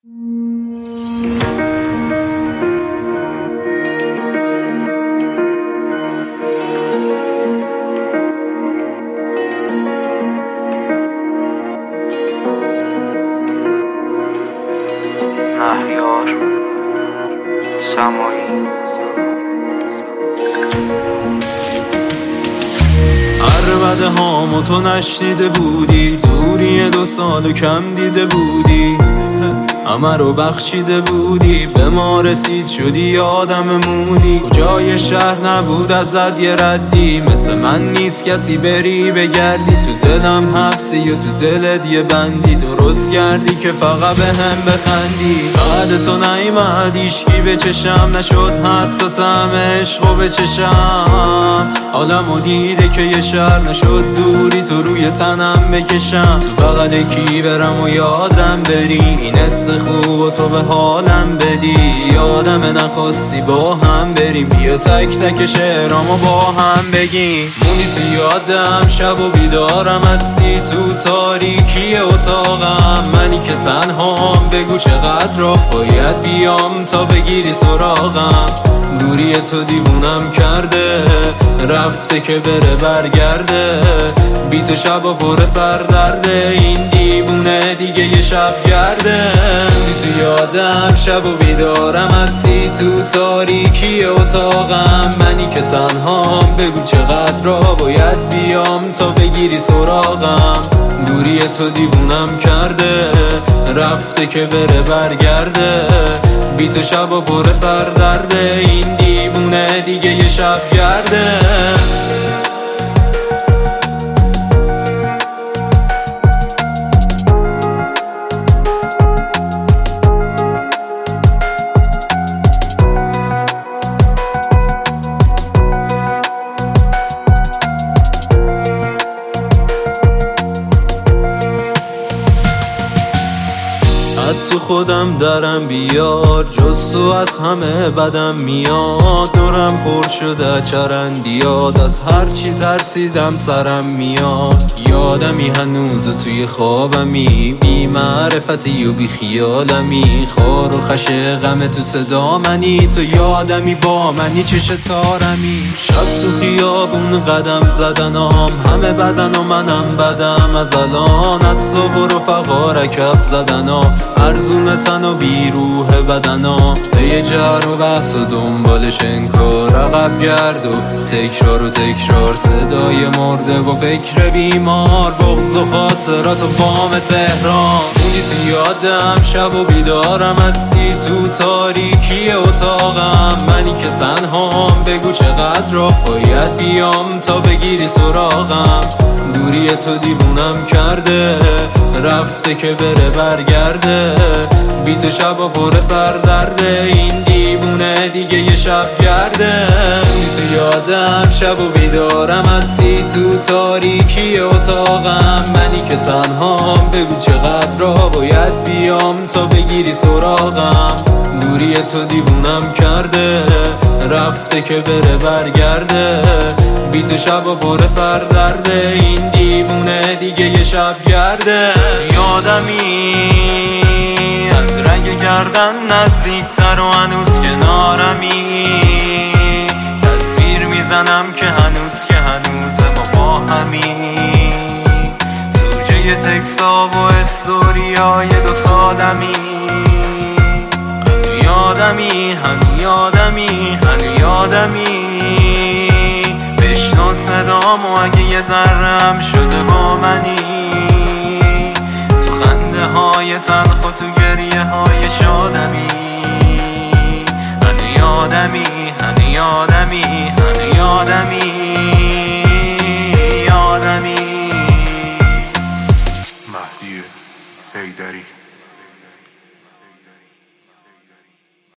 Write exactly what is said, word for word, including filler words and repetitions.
مهیار سمایی. عربده هامو تو نشنیده بودی، دوری دو سالو کم دیده بودی، همه رو بخشیده بودی، به ما رسید شدی آدم مودی. کجای شهر نبود ازت یه ردی، مثل من نیست کسی بری بگردی، تو دلم حبسی و تو دلت یه بندی، درست کردی که فقط به هم بخندی. بعد تو نیمد ایشکی به چشم، نشد حتی طعم عشقو به چشم، عالمو دیده که یه شهر نشد دوری تو روی تنم بکشم. تو بغل کی برم و یادم بری، این حس خوب و تو به حالم بدی، یادم نخواستی با هم بریم، بیا تک تک شعرامو با هم بگیم. مونی تو یادم شب و بیدارم هستی، تو تاریکی اتاقم منی که تنهام، بگو چقدر راه باید بیام تا بگیری سراغم. دوری تو دیوونم کرده، رفته که بره برگرده، بی تو شب و پر سردرده، این دیوونه دیگه یه شب گرده. بی تو یادم شب و بیدارم هستی، تو تاریکی اتاقم منی که تنهام، بگو چقدر را باید بیام تا بگیری سراغم. دوری تو دیوونم کرده، رفته که بره برگرده، بی تو شب و پر سردرده، این دیوونه دیگه یه شب گرده. تو خودم درم بیار، جز تو از همه بدم میاد، دورم پر شده چرندیاد، از هرچی ترسیدم سرم میاد. یادمی هنوز توی خوابمی، بی معرفتی و بی خیالمی، خار و خش غم تو صدا منی، تو یادمی با منی چه شتارمی. شب تو خیابون قدم زدنام، همه بدن و منم بدم از الان، از صبح و رفقا رکب زدنام، ارزون تن و بیروح بدنا، به یه جر و بحث و دنبالش انکار، عقب گرد و تکرار و تکرار، صدای مرده و فکر بیمار، بغض و خاطرات و بام تهران. مونی تو یادم شب و بیدارم هستی، تو تاریکی اتاقم منی که تنهام، بگو چقدر راه باید بیام تا بگیری سراغم. دوری تو دیوونم کرده، رفته که بره برگرده، بی تو شب و پر سردرده، این دیوونه دیگه یه شب گرده. بی تو یادم شب و بیدارم هستی، تو تاریکی اتاقم منی که تنهام، بگو چقدر راه باید بیام تا بگیری سراغم. دوری تو دیوونم کرده، رفته که بره برگرده، بی تو شب و پر سردرده، این دیوونه دیگه یه شب گرده. یادمی از رنگ گردن نزدیکتر و هنوز کنارمی، تصویر میزنم که هنوز که هنوز ما با همی، سوژه تکسا و استوریای دو سالمی. هنو یادمی هنو یادمی هنو یادمی، بشنو صدامو اگه یه ذره هم شده با منی، تو خنده های تلخ و تو گریه های شادمی. هنو یادمی هنو یادمی هنو یادمی،